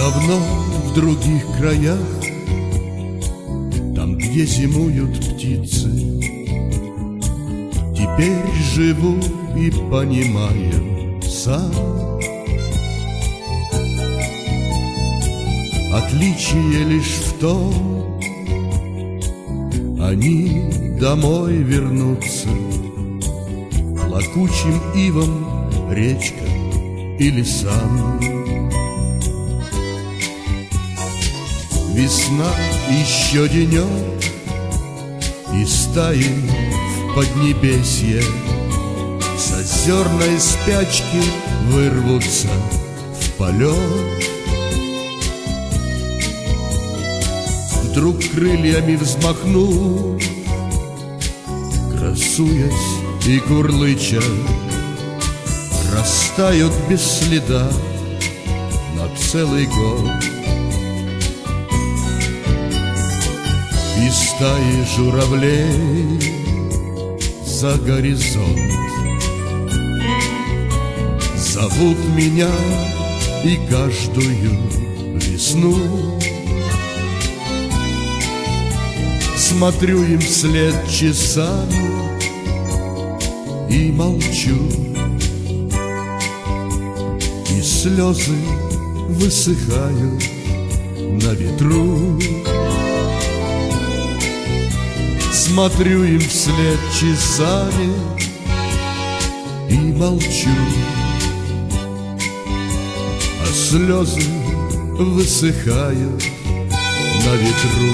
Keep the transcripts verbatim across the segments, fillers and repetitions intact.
Давно в других краях, там, где зимуют птицы, теперь живу и понимаю сам. Отличие лишь в том, они домой вернутся, плакучим ивам, речкам и лесам. Весна еще денек, и стаи в поднебесье с озерной спячки вырвутся в полет. Вдруг крыльями взмахнут, красуясь и курлыча, растают без следа на целый год. И стаи журавлей за горизонт зовут меня и каждую весну. Смотрю им вслед часами и молчу, и слезы высыхают на ветру. Смотрю им вслед часами и молчу, а слезы высыхают на ветру.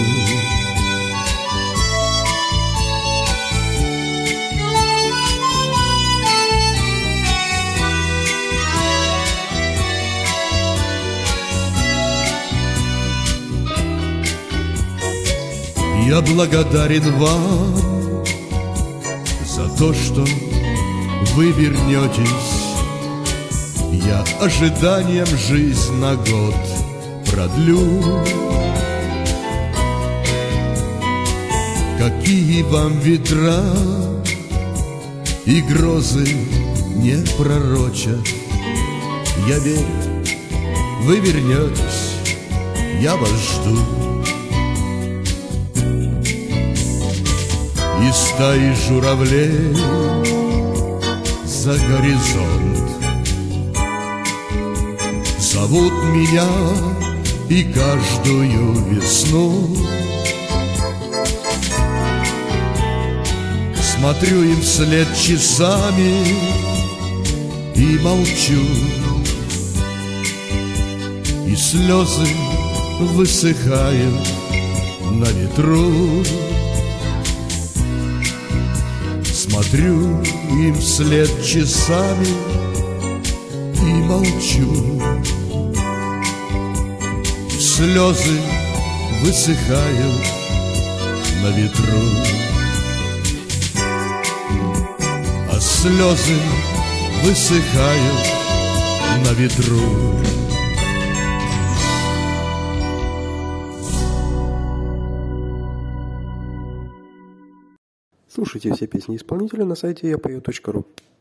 Я благодарен вам за то, что вы вернетесь. Я ожиданием жизнь на год продлю. Какие вам ветра и грозы не пророчат, я верю, вы вернетесь, я вас жду. И стаи журавлей за горизонт зовут меня и каждую весну. Смотрю им вслед часами и молчу, и слезы высыхают на ветру. Смотрю им вслед часами и молчу, и слезы высыхают на ветру. А слезы высыхают на ветру. Слушайте все песни исполнителя на сайте я пою точка ру.